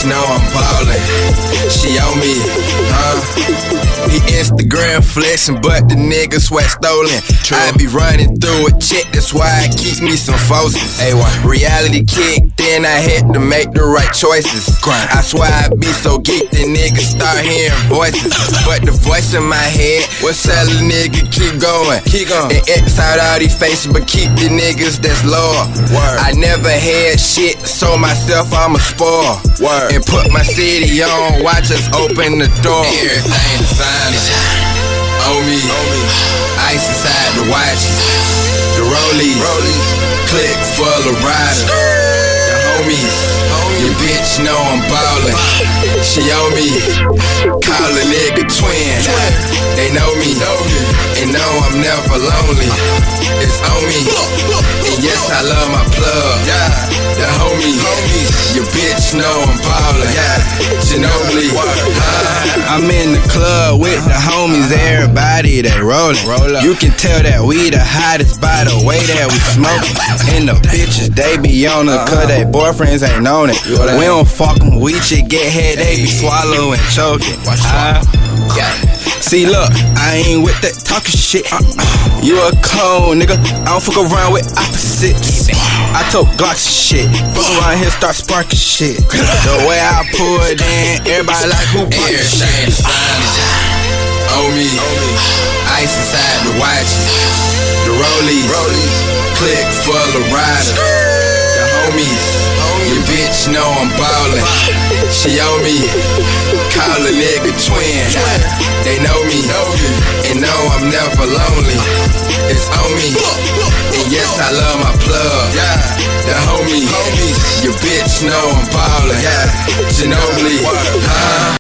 bitch know I'm ballin'. She on me, He Instagram flexing, but the nigga sweat stolen. I be running through a check, that's why I keep me some forces. Reality kicked in, I had to make the right choices. I swear I be so geeked, the niggas start hearing voices. But the voice in my head was telling nigga keep going. And X out all these faces, but keep the niggas that's loyal. I never had shit, so myself I'm a spoil. And put my city on, watch us open the door. Everything designer on me, ice inside the watches, the rollies, click full of riders, the homies. Your bitch know I'm ballin'. She on me, call a nigga twin. They know me, and know I'm never lonely. It's on me, and yes I love my plug. The homies, your bitch know I'm ballin'. Ginobili, I'm in the club with the homies, everybody they rollin'. You can tell that we the hottest by the way that we smokin'. And the bitches they be on it, cause they boyfriends ain't on it. We don't fuck them, we just get head, they be swallowing, choking. See, look, I ain't with that talking shit. You a cold nigga, I don't fuck around with opposites. I told Glocks shit, fuck around here, start sparking shit. The way I pull it in, everybody like who put it shit. On me, ice inside the watches, the rollies, click full of riders, the homies. Your bitch know I'm ballin'. She on me, call a nigga twin. They know me, and know I'm never lonely. It's on me, and yes I love my plug. The homies, your bitch know I'm ballin'. Ginobili,